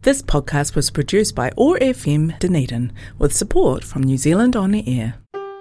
This podcast was produced by OAR FM Dunedin with support from New Zealand On Air.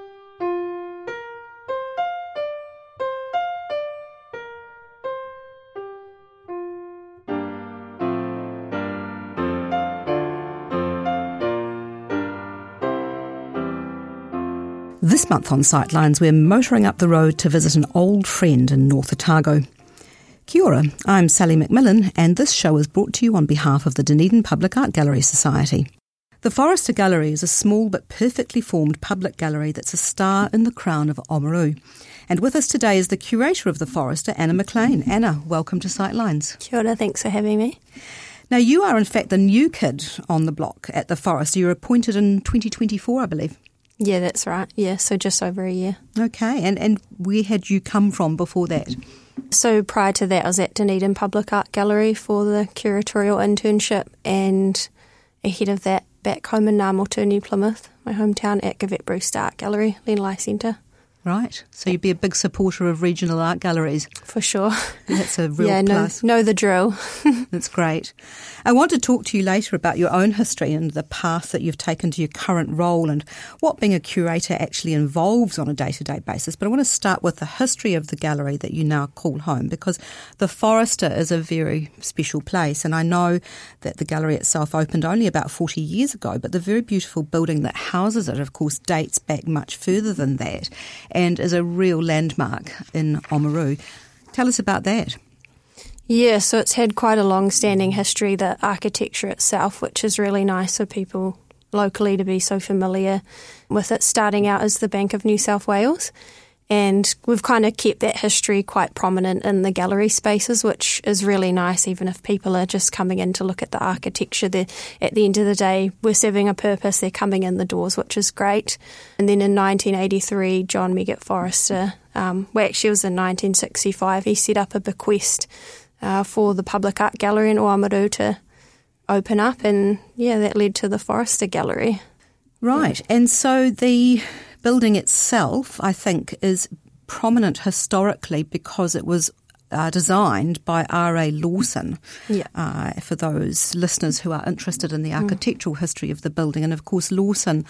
This month on Sightlines, we're motoring up the road to visit an old friend in North Otago. Kia ora, I'm Sally McMillan, and this show is brought to you on behalf of the Dunedin Public Art Gallery Society. The Forrester Gallery is a small but perfectly formed public gallery that's a star in the crown of Oamaru. And with us today is the curator of the Forrester, Anna McLean. Anna, welcome to Sightlines. Kia ora, thanks for having me. Now, you are in fact the new kid on the block at the Forrester. You were appointed in 2024, I believe. Yeah, that's right. Yeah, so just over a year. Okay, and where had you come from before that? So prior to that, I was at Dunedin Public Art Gallery for the curatorial internship, and ahead of that, back home in Ngāmotu, Plymouth, my hometown, at Gavette Brewster Art Gallery, Lenelai Centre. Right, so you'd be a big supporter of regional art galleries. For sure. That's a real plus. Know the drill. That's great. I want to talk to you later about your own history and the path that you've taken to your current role and what being a curator actually involves on a day-to-day basis. But I want to start with the history of the gallery that you now call home, because the Forrester is a very special place, and I know that the gallery itself opened only about 40 years ago, but the very beautiful building that houses it, of course, dates back much further than that and is a real landmark in Oamaru. Tell us about that. Yeah, so it's had quite a long-standing history, the architecture itself, which is really nice for people locally to be so familiar with it, starting out as the Bank of New South Wales. And we've kind of kept that history quite prominent in the gallery spaces, which is really nice, even if people are just coming in to look at the architecture. At the end of the day, we're serving a purpose. They're coming in the doors, which is great. And then in 1983, John Meggitt Forrester, actually it was in 1965, he set up a bequest for the Public Art Gallery in Oamaru to open up. And yeah, that led to the Forrester Gallery. Right. Yeah. And so the building itself, I think, is prominent historically because it was designed by R.A. Lawson, for those listeners who are interested in the architectural history of the building. And, of course, Lawson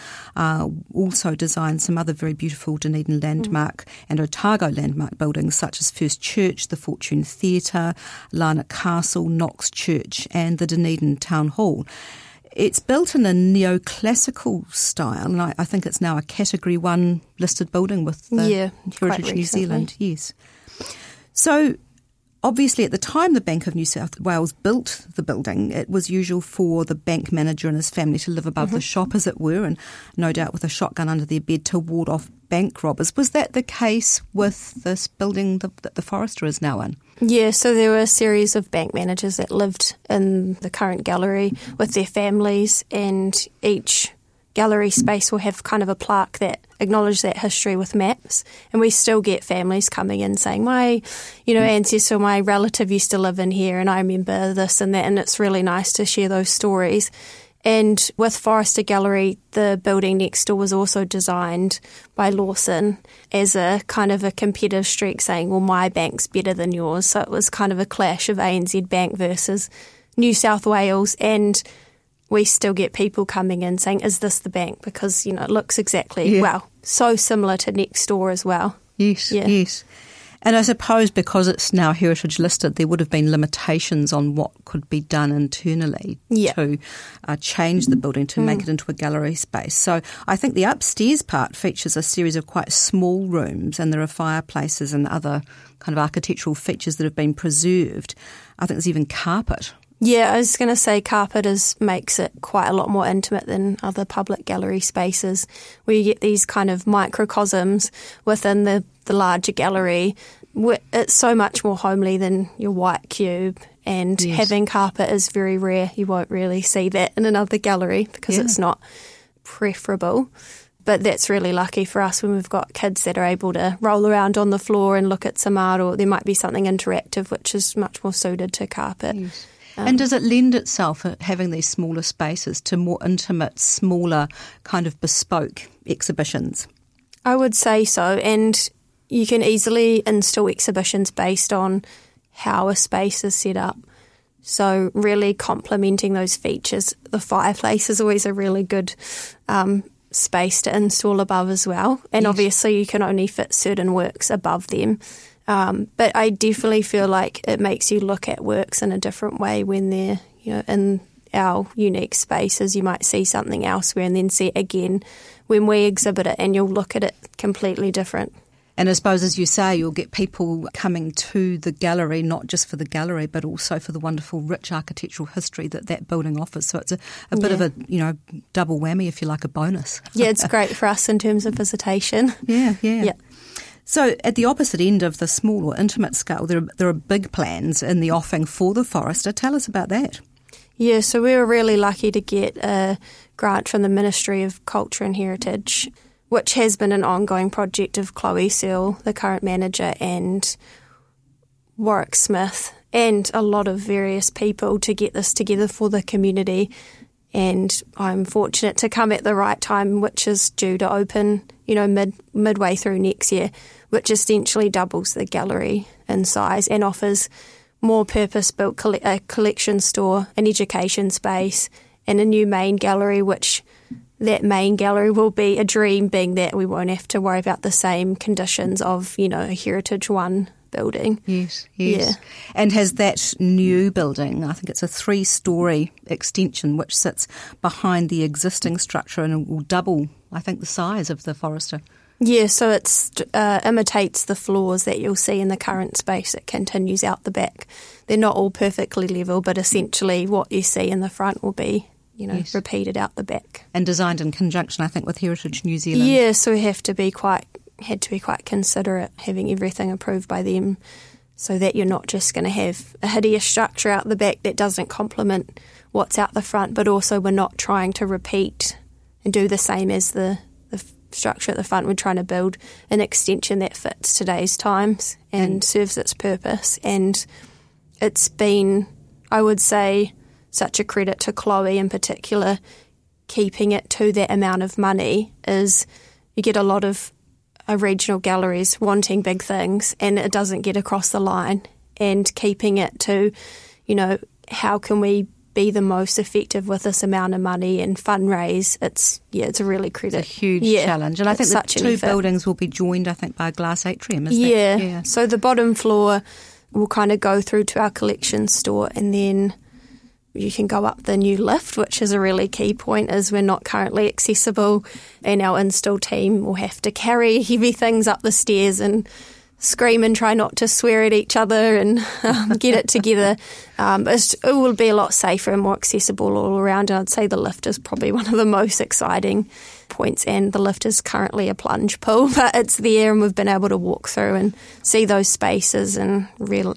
also designed some other very beautiful Dunedin landmark and Otago landmark buildings, such as First Church, the Fortune Theatre, Larnach Castle, Knox Church and the Dunedin Town Hall. It's built in a neoclassical style, and I think it's now a Category 1 listed building with the Heritage New Zealand. Yes. So, obviously, at the time the Bank of New South Wales built the building, it was usual for the bank manager and his family to live above the shop, as it were, and no doubt with a shotgun under their bed to ward off bank robbers. Was that the case with this building that the Forrester is now in? Yeah, so there were a series of bank managers that lived in the current gallery with their families, and each gallery space will have kind of a plaque that acknowledges that history with maps. And we still get families coming in saying, my ancestor, my relative used to live in here and I remember this and that, and it's really nice to share those stories. And with Forrester Gallery, the building next door was also designed by Lawson as a kind of a competitive streak, saying, well, my bank's better than yours. So it was kind of a clash of ANZ Bank versus New South Wales. And we still get people coming in saying, is this the bank? Because, it looks exactly, so similar to next door as well. Yes, yes. And I suppose because it's now heritage listed, there would have been limitations on what could be done internally to change the building to make it into a gallery space. So I think the upstairs part features a series of quite small rooms, and there are fireplaces and other kind of architectural features that have been preserved. I think there's even carpet. Yeah, I was going to say carpet makes it quite a lot more intimate than other public gallery spaces, where you get these kind of microcosms within the larger gallery. It's so much more homely than your white cube, and having carpet is very rare. You won't really see that in another gallery because it's not preferable. But that's really lucky for us when we've got kids that are able to roll around on the floor and look at some art, or there might be something interactive which is much more suited to carpet. Yes. And does it lend itself, having these smaller spaces, to more intimate, smaller, kind of bespoke exhibitions? I would say so, and you can easily install exhibitions based on how a space is set up. So really complementing those features. The fireplace is always a really good space to install above as well. And obviously you can only fit certain works above them. But I definitely feel like it makes you look at works in a different way when they're, in our unique spaces. You might see something elsewhere and then see it again when we exhibit it, and you'll look at it completely different. And I suppose, as you say, you'll get people coming to the gallery, not just for the gallery, but also for the wonderful, rich architectural history that building offers. So it's a bit of a, double whammy, if you like, a bonus. Yeah, it's great for us in terms of visitation. Yeah. So at the opposite end of the small or intimate scale, there are big plans in the offing for the Forrester. Tell us about that. Yeah, so we were really lucky to get a grant from the Ministry of Culture and Heritage, which has been an ongoing project of Chloe Searle, the current manager, and Warwick Smith, and a lot of various people to get this together for the community. And I'm fortunate to come at the right time, which is due to open, midway through next year, which essentially doubles the gallery in size and offers more purpose-built collection store, an education space, and a new main gallery, which that main gallery will be a dream, being that we won't have to worry about the same conditions of, a Heritage One building. Yes. Yeah. And has that new building, I think it's a 3-storey extension, which sits behind the existing structure and will double, I think, the size of the Forrester. Yeah, so it imitates the floors that you'll see in the current space. It continues out the back. They're not all perfectly level, but essentially what you see in the front will be repeated out the back. And designed in conjunction, I think, with Heritage New Zealand. Yeah, so we had to be quite considerate, having everything approved by them, so that you're not just going to have a hideous structure out the back that doesn't complement what's out the front, but also we're not trying to repeat and do the same as the structure at the front. We're trying to build an extension that fits today's times and serves its purpose. And it's been, I would say, such a credit to Chloe in particular, keeping it to that amount of money. Is you get a lot of regional galleries wanting big things and it doesn't get across the line, and keeping it to, how can we be the most effective with this amount of money and fundraise. It's a really credit. It's a huge challenge. And I think the two buildings will be joined, I think, by a glass atrium, is that? Yeah. So the bottom floor will kind of go through to our collection store, and then you can go up the new lift, which is a really key point, as we're not currently accessible, and our install team will have to carry heavy things up the stairs and scream and try not to swear at each other and get it together. It will be a lot safer and more accessible all around. And I'd say the lift is probably one of the most exciting points, and the lift is currently a plunge pool, but it's there and we've been able to walk through and see those spaces and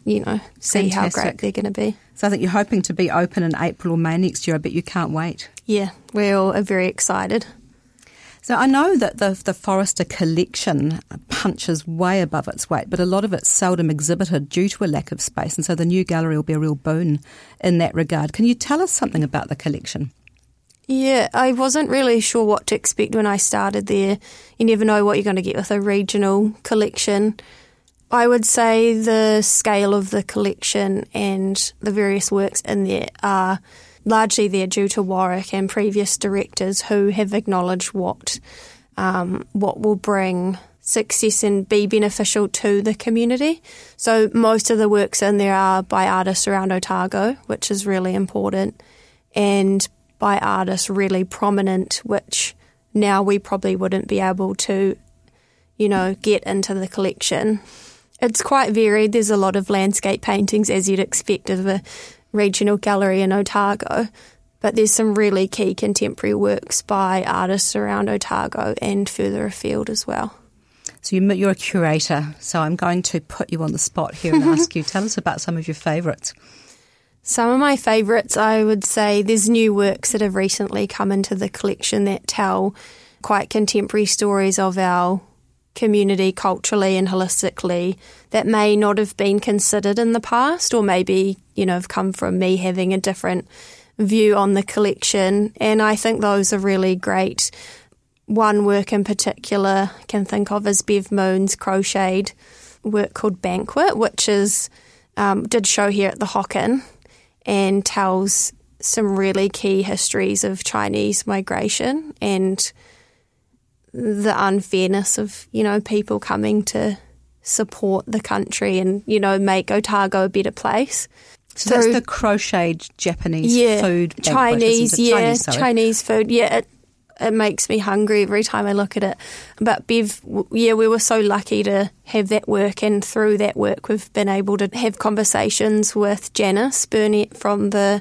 see how great they're going to be. So I think you're hoping to be open in April or May next year. I bet you can't wait. Yeah, we all are very excited. So I know that the Forrester collection punches way above its weight, but a lot of it's seldom exhibited due to a lack of space, and so the new gallery will be a real boon in that regard. Can you tell us something about the collection? Yeah, I wasn't really sure what to expect when I started there. You never know what you're going to get with a regional collection. I would say the scale of the collection and the various works in there are largely there due to Warwick and previous directors who have acknowledged what will bring success and be beneficial to the community. So most of the works in there are by artists around Otago, which is really important, and by artists really prominent, which now we probably wouldn't be able to, get into the collection. It's quite varied. There's a lot of landscape paintings, as you'd expect of a regional gallery in Otago, but there's some really key contemporary works by artists around Otago and further afield as well. So you're a curator, so I'm going to put you on the spot here and ask you, tell us about some of your favourites. Some of my favourites, I would say there's new works that have recently come into the collection that tell quite contemporary stories of our community culturally and holistically that may not have been considered in the past, or maybe, have come from me having a different view on the collection. And I think those are really great. One work in particular I can think of is Bev Moon's crocheted work called Banquet, which is did show here at the Hocken. and tells some really key histories of Chinese migration and the unfairness of, people coming to support the country and, make Otago a better place. So that's the crocheted Japanese food banquet, Chinese, Chinese food. Yeah, it makes me hungry every time I look at it. But Bev, we were so lucky to have that work, and through that work we've been able to have conversations with Janice Burnett from the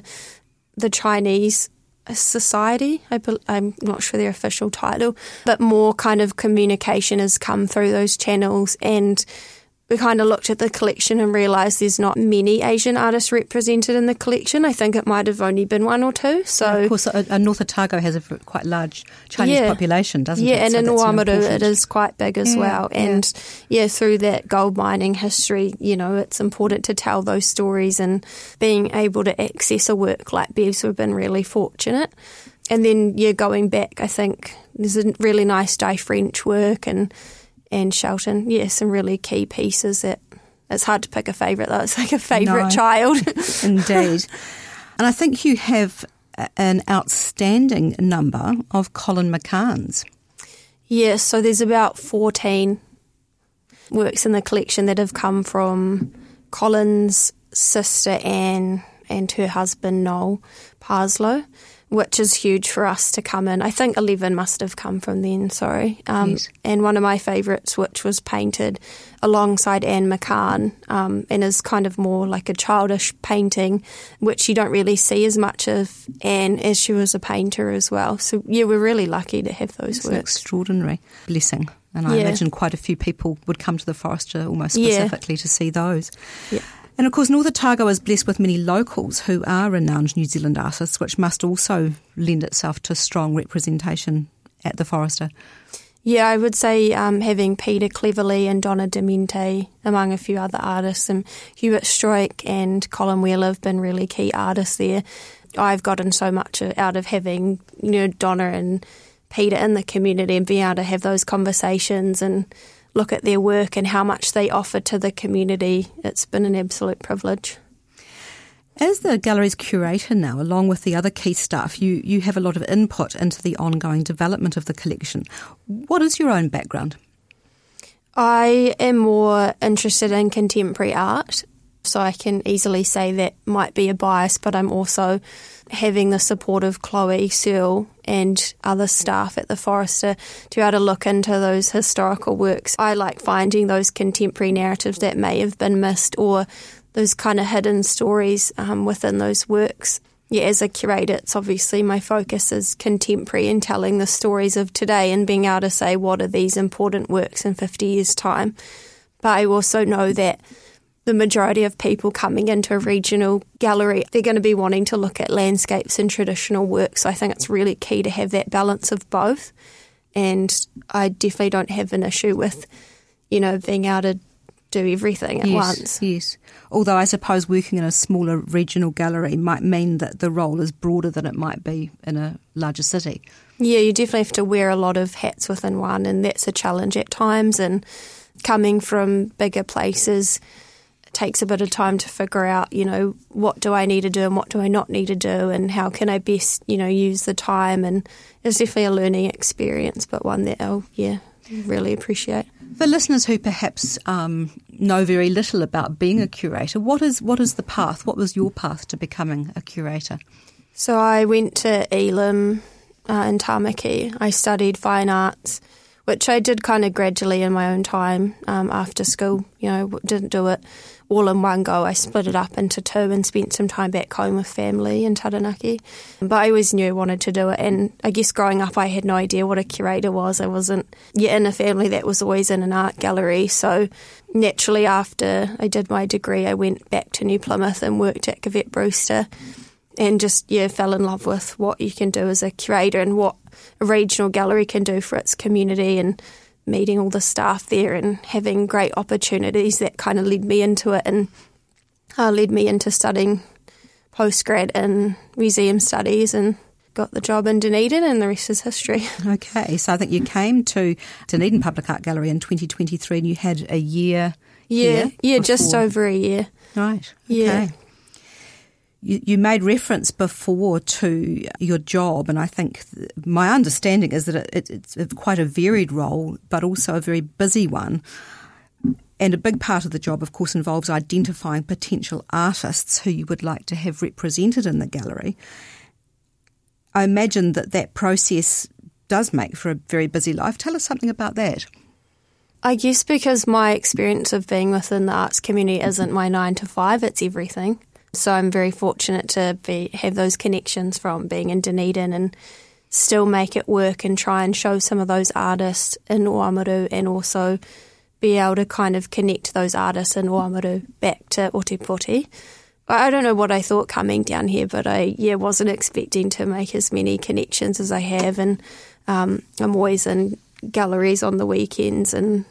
Chinese Society. I'm not sure their official title, but more kind of communication has come through those channels, and we kind of looked at the collection and realised there's not many Asian artists represented in the collection. I think it might have only been one or two. So, and of course, North Otago has a quite large Chinese population, doesn't it? Yeah, and in Oamaru it is quite big as well. And through that gold mining history, it's important to tell those stories, and being able to access a work like Bev's, we've been really fortunate. And then, going back, I think there's a really nice Dai French work and Shelton, some really key pieces that it's hard to pick a favourite though. It's like a favourite child. Indeed. And I think you have an outstanding number of Colin McCanns. Yes, so there's about 14 works in the collection that have come from Colin's sister Anne and her husband Noel Parslow, which is huge for us to come in. I think 11 must have come from then, Yes. And one of my favourites, which was painted alongside Anne McCann, and is kind of more like a childish painting, which you don't really see as much of Anne as she was a painter as well. So, we're really lucky to have those It's works. An extraordinary blessing. And I imagine quite a few people would come to the Forester almost specifically to see those. Yeah. And of course, North Otago is blessed with many locals who are renowned New Zealand artists, which must also lend itself to strong representation at the Forester. Yeah, I would say having Peter Cleverley and Donna Demente, among a few other artists, and Hubert Stroik and Colin Wheeler have been really key artists there. I've gotten so much out of having, Donna and Peter in the community and being able to have those conversations and look at their work and how much they offer to the community. It's been an absolute privilege. As the gallery's curator now, along with the other key staff, you have a lot of input into the ongoing development of the collection. What is your own background? I am more interested in contemporary art, so I can easily say that might be a bias, but I'm also having the support of Chloe Searle and other staff at the Forester to be able to look into those historical works. I like finding those contemporary narratives that may have been missed, or those kind of hidden stories within those works. Yeah, as a curator, it's obviously my focus is contemporary and telling the stories of today and being able to say what are these important works in 50 years' time. But I also know that the majority of people coming into a regional gallery, they're going to be wanting to look at landscapes and traditional works. So I think it's really key to have that balance of both. And I definitely don't have an issue with, being able to do everything at once. Yes. Although I suppose working in a smaller regional gallery might mean that the role is broader than it might be in a larger city. Yeah, you definitely have to wear a lot of hats within one, and that's a challenge at times. And coming from bigger places, takes a bit of time to figure out, what do I need to do and what do I not need to do, and how can I best, use the time. And it's definitely a learning experience, but one that I'll, really appreciate. For listeners who perhaps know very little about being a curator, what is the path? What was your path to becoming a curator? So I went to Elam in Tamaki. I studied fine arts, which I did kind of gradually in my own time after school. Didn't do it all in one go. I split it up into two and spent some time back home with family in Taranaki. But I always knew I wanted to do it. And I guess growing up, I had no idea what a curator was. I wasn't in a family that was always in an art gallery. So naturally, after I did my degree, I went back to New Plymouth and worked at Gavette Brewster and just, fell in love with what you can do as a curator and what a regional gallery can do for its community, and meeting all the staff there and having great opportunities that kind of led me into it, and led me into studying postgrad in museum studies and got the job in Dunedin, and the rest is history. Okay, so I think you came to Dunedin Public Art Gallery in 2023 and you had a year. Yeah, just over a year. Right, okay. Yeah. You made reference before to your job, and I think my understanding is that it's quite a varied role, but also a very busy one. And a big part of the job, of course, involves identifying potential artists who you would like to have represented in the gallery. I imagine that process does make for a very busy life. Tell us something about that. I guess because my experience of being within the arts community isn't my 9 to 5, it's everything. So I'm very fortunate to have those connections from being in Dunedin and still make it work and try and show some of those artists in Oamaru, and also be able to kind of connect those artists in Oamaru back to Ōtepoti. I don't know what I thought coming down here, but I wasn't expecting to make as many connections as I have, and I'm always in galleries on the weekends, and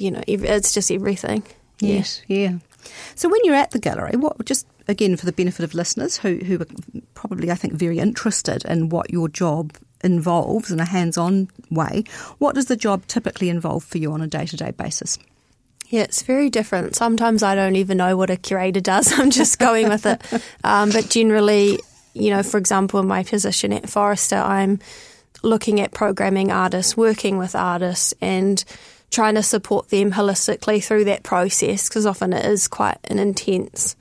it's just everything. Yes, yeah. So when you're at the gallery, just again for the benefit of listeners who are probably, I think, very interested in what your job involves in a hands-on way, what does the job typically involve for you on a day-to-day basis? Yeah, it's very different. Sometimes I don't even know what a curator does. I'm just going with it. But generally, for example, in my position at Forrester, I'm looking at programming artists, working with artists, and trying to support them holistically through that process, because often it is quite an intense,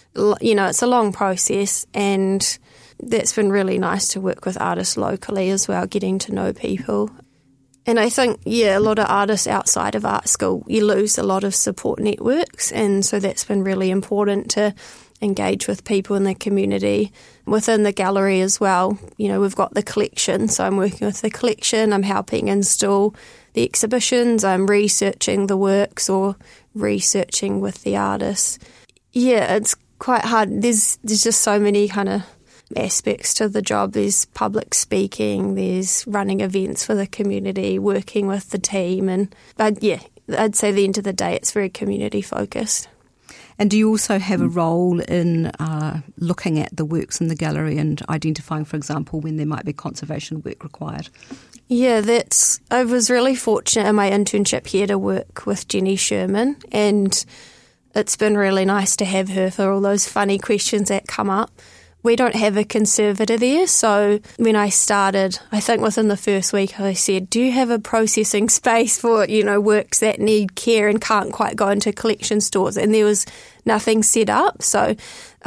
it's a long process, and that's been really nice to work with artists locally as well, getting to know people. And I think, a lot of artists outside of art school, you lose a lot of support networks, and so that's been really important to engage with people in the community. Within the gallery as well, we've got the collection, so I'm working with the collection, I'm helping install the exhibitions, I'm researching the works or researching with the artists. Yeah, it's quite hard. There's just so many kind of aspects to the job. There's public speaking, there's running events for the community, working with the team, and I'd say at the end of the day it's very community focused. And do you also have a role in looking at the works in the gallery and identifying, for example, when there might be conservation work required? Yeah, I was really fortunate in my internship here to work with Jenny Sherman, and it's been really nice to have her for all those funny questions that come up. We don't have a conservator there, so when I started, I think within the first week I said, do you have a processing space for, works that need care and can't quite go into collection stores? And there was nothing set up, so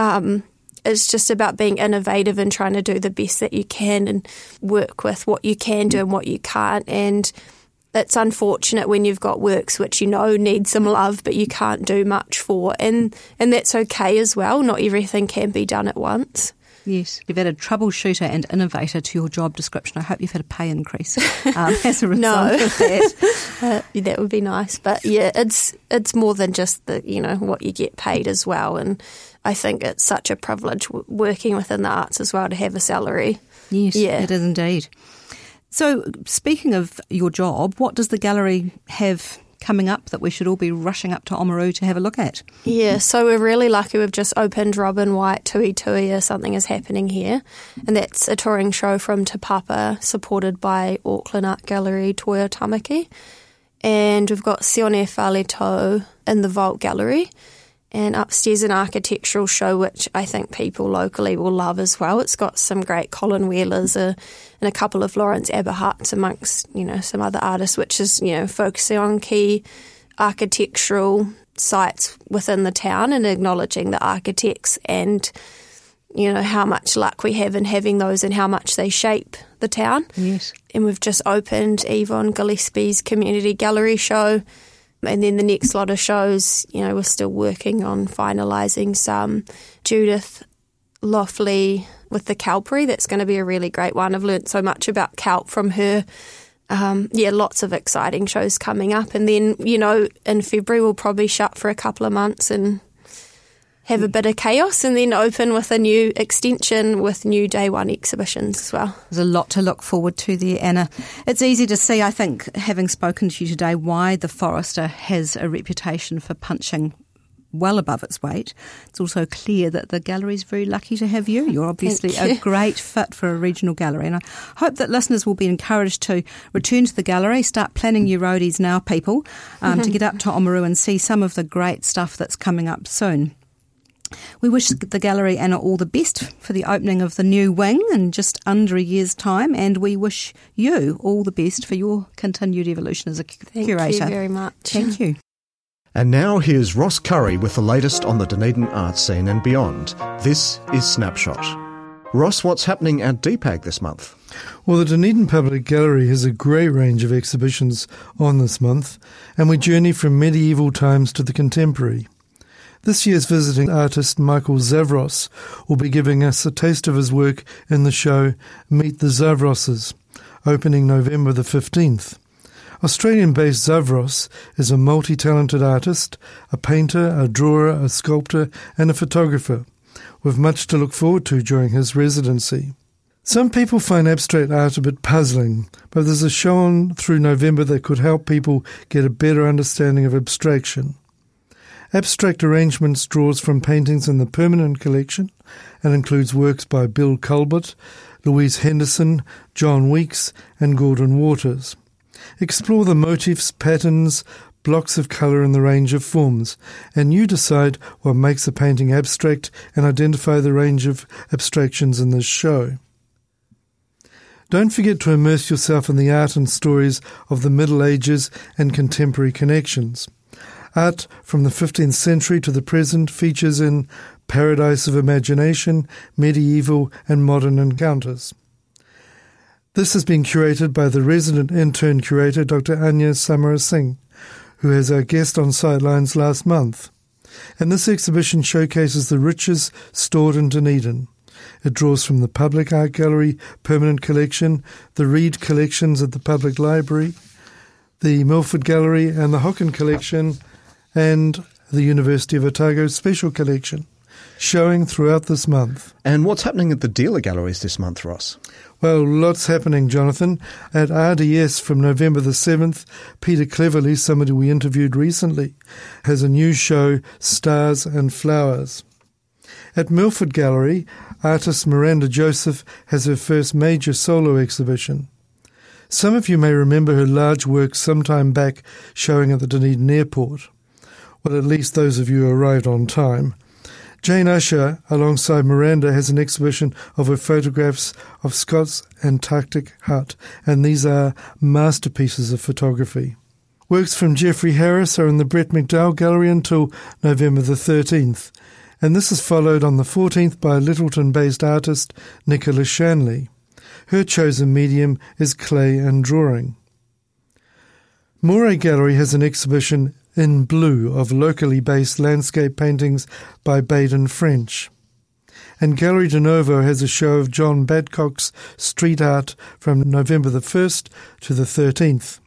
it's just about being innovative and trying to do the best that you can and work with what you can do and what you can't. And it's unfortunate when you've got works which need some love but you can't do much for, and that's okay as well. Not everything can be done at once. Yes, you've added troubleshooter and innovator to your job description. I hope you've had a pay increase as a result of that. That would be nice. But yeah, it's more than just the what you get paid as well, and I think it's such a privilege working within the arts as well to have a salary. Yes, it is indeed. So, speaking of your job, what does the gallery have coming up that we should all be rushing up to Oamaru to have a look at? Yeah, so we're really lucky. We've just opened Robin White Tui Tui, or something is happening here, and that's a touring show from Te Papa, supported by Auckland Art Gallery Toyo Tamaki. And we've got Sione Whaletou in the Vault Gallery, and upstairs an architectural show which I think people locally will love as well. It's got some great Colin Wheelers and a couple of Lawrence Eberhards amongst some other artists, which is focusing on key architectural sites within the town and acknowledging the architects and how much luck we have in having those and how much they shape the town. Yes. And we've just opened Yvonne Gillespie's Community Gallery show. And then the next lot of shows, we're still working on finalising some. Judith Lofley with the Kelpery, that's going to be a really great one. I've learnt so much about kelp from her. Lots of exciting shows coming up. And then, in February we'll probably shut for a couple of months and have a bit of chaos, and then open with a new extension with new day one exhibitions as well. There's a lot to look forward to there, Anna. It's easy to see, I think, having spoken to you today, why the Forrester has a reputation for punching well above its weight. It's also clear that the gallery's very lucky to have you. You're obviously a great fit for a regional gallery, and I hope that listeners will be encouraged to return to the gallery, start planning your roadies now, people, to get up to Oamaru and see some of the great stuff that's coming up soon. We wish the Gallery Anna all the best for the opening of the new wing in just under a year's time, and we wish you all the best for your continued evolution as a curator. Thank you very much. Thank you. And now here's Ross Curry with the latest on the Dunedin art scene and beyond. This is Snapshot. Ross, what's happening at DPAG this month? Well, the Dunedin Public Gallery has a great range of exhibitions on this month, and we journey from medieval times to the contemporary. This year's visiting artist Michael Zavros will be giving us a taste of his work in the show Meet the Zavroses, opening November the 15th. Australian-based Zavros is a multi-talented artist, a painter, a drawer, a sculptor and a photographer, with much to look forward to during his residency. Some people find abstract art a bit puzzling, but there's a show on through November that could help people get a better understanding of abstraction. Abstract Arrangements draws from paintings in the permanent collection and includes works by Bill Culbert, Louise Henderson, John Weeks and Gordon Waters. Explore the motifs, patterns, blocks of colour and the range of forms, and you decide what makes a painting abstract and identify the range of abstractions in this show. Don't forget to immerse yourself in the art and stories of the Middle Ages and contemporary connections. Art from the 15th century to the present features in Paradise of Imagination, Medieval and Modern Encounters. This has been curated by the resident intern curator Dr. Anya Samarasinghe, who has our guest on Sightlines last month. And this exhibition showcases the riches stored in Dunedin. It draws from the Public Art Gallery Permanent Collection, the Reed Collections at the Public Library, the Milford Gallery and the Hocken Collection, and the University of Otago Special Collection, showing throughout this month. And what's happening at the dealer galleries this month, Ross? Well, lots happening, Jonathan. At RDS from November the 7th, Peter Cleverly, somebody we interviewed recently, has a new show, Stars and Flowers. At Milford Gallery, artist Miranda Joseph has her first major solo exhibition. Some of you may remember her large work some time back showing at the Dunedin Airport. Well, at least those of you who arrived on time. Jane Usher, alongside Miranda, has an exhibition of her photographs of Scott's Antarctic hut, and these are masterpieces of photography. Works from Geoffrey Harris are in the Brett McDowell Gallery until November the 13th, and this is followed on the 14th by Littleton-based artist Nicola Shanley. Her chosen medium is clay and drawing. Moray Gallery has an exhibition in blue of locally based landscape paintings by Baden French. And Gallery de Novo has a show of John Badcock's street art from November the 1st to the 13th.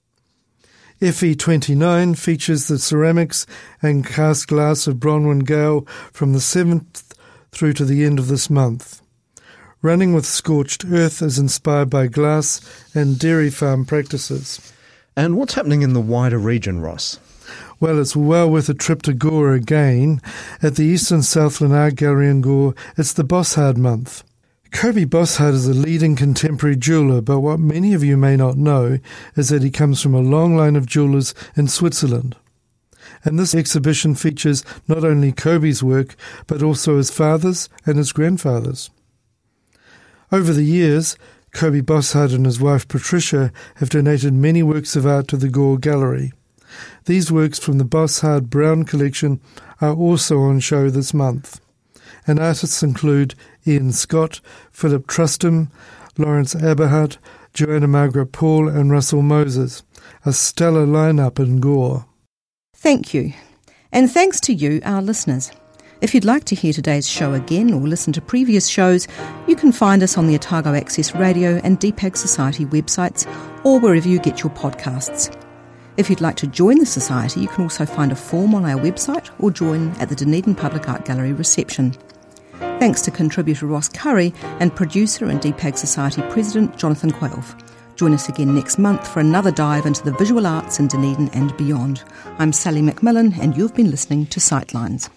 FE29 features the ceramics and cast glass of Bronwyn Gale from the 7th through to the end of this month. Running with Scorched Earth is inspired by glass and dairy farm practices. And what's happening in the wider region, Ross? Well, it's well worth a trip to Gore again. At the Eastern Southland Art Gallery in Gore, it's the Bossard month. Kobe Bossard is a leading contemporary jeweller, but what many of you may not know is that he comes from a long line of jewellers in Switzerland. And this exhibition features not only Kobe's work, but also his father's and his grandfather's. Over the years, Kobe Bossard and his wife Patricia have donated many works of art to the Gore Gallery. These works from the Bossard Brown collection are also on show this month. And artists include Ian Scott, Philip Trustham, Lawrence Aberhart, Joanna Margaret Paul and Russell Moses. A stellar lineup in Gore. Thank you. And thanks to you, our listeners. If you'd like to hear today's show again or listen to previous shows, you can find us on the Otago Access Radio and DPAG Society websites or wherever you get your podcasts. If you'd like to join the Society, you can also find a form on our website or join at the Dunedin Public Art Gallery reception. Thanks to contributor Ross Curry and producer and DPAG Society President Jonathan Quailve. Join us again next month for another dive into the visual arts in Dunedin and beyond. I'm Sally McMillan and you've been listening to Sightlines.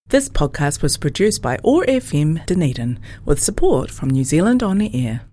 This podcast was produced by OAR FM Dunedin with support from New Zealand On the Air.